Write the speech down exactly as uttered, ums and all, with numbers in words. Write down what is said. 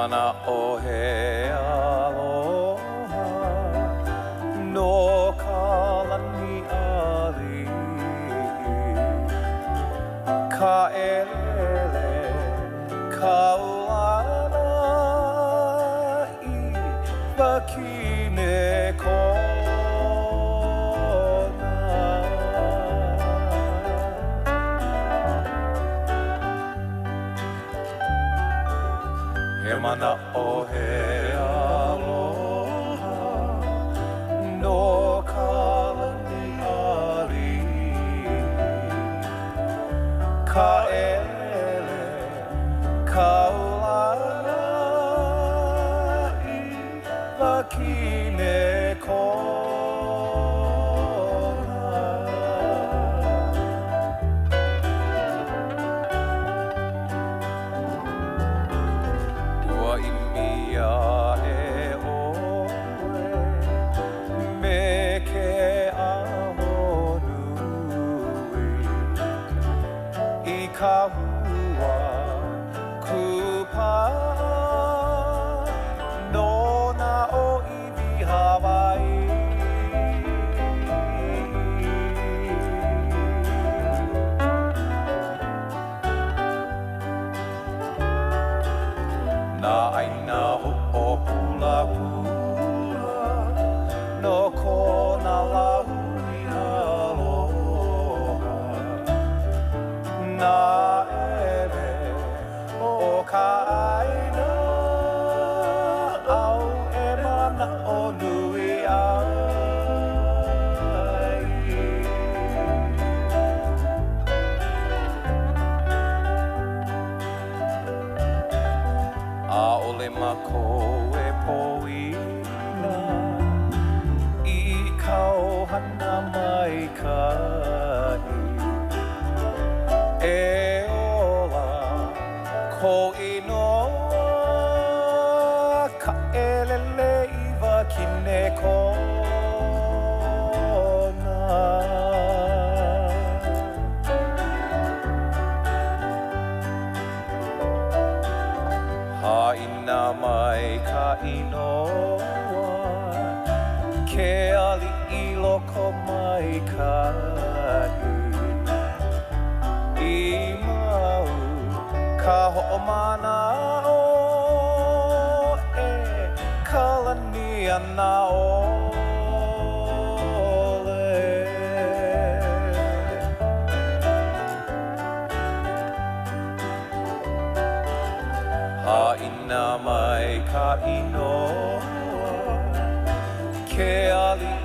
mana o he aloha no ka lani ali ka elele ka ulana I wakine kona He mana o he aloha no ka lani ali ka ele ka ulana I wakine Ka hua kupa no na o iwi Hawaii Na aina ho'o hula hula no kona lahui aloha Na ere o ka aina au e mana o nui ai A ole mako e poina I ka ohana mai kai E ola ko inoa ka elele I wakine kona Haina mai ka inoa ke ali I loko mai kai I mau ka ho'omana o e kalani ana ole Haina mai ka inoa ke ali